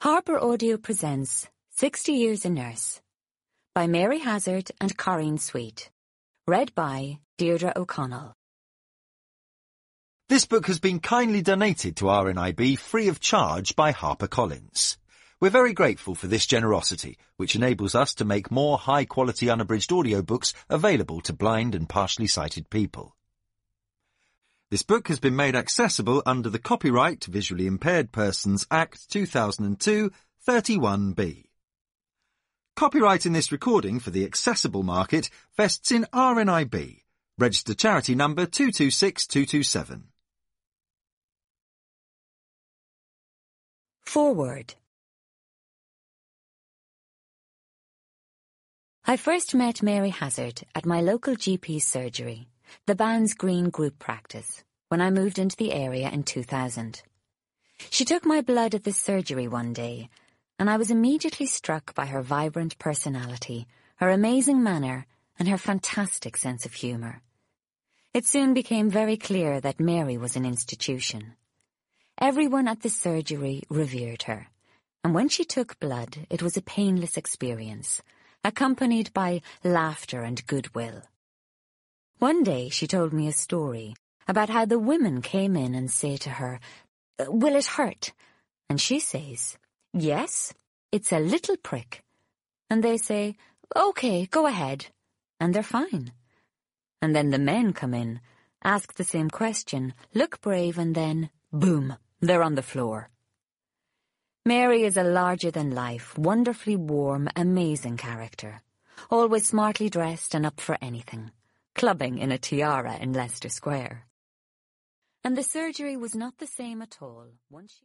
Harper Audio presents 60 Years a Nurse by Mary Hazard and Corinne Sweet. Read by Deirdre O'Connell. This book has been kindly donated to RNIB free of charge by HarperCollins. We're very grateful for this generosity, which enables us to make more high-quality unabridged audiobooks available to blind and partially sighted people. This book has been made accessible under the Copyright Visually Impaired Persons Act 2002, 31B. Copyright in this recording for the accessible market vests in RNIB, registered charity number 226227. Forward. I first met Mary Hazard at my local GP surgery, the Bounds Green group practice, when I moved into the area in 2000. She took my blood at the surgery one day, and I was immediately struck by her vibrant personality, her amazing manner, and her fantastic sense of humour. It soon became very clear that Mary was an institution. Everyone at the surgery revered her, and when she took blood, it was a painless experience, accompanied by laughter and goodwill. One day she told me a story about how the women came in and say to her, "Will it hurt?" And she says, "Yes, it's a little prick." And they say, "Okay, go ahead." And they're fine. And then the men come in, ask the same question, look brave, and then, boom, they're on the floor. Mary is a larger-than-life, wonderfully warm, amazing character, always smartly dressed and up for anything, clubbing in a tiara in Leicester Square. And the surgery was not the same at all once she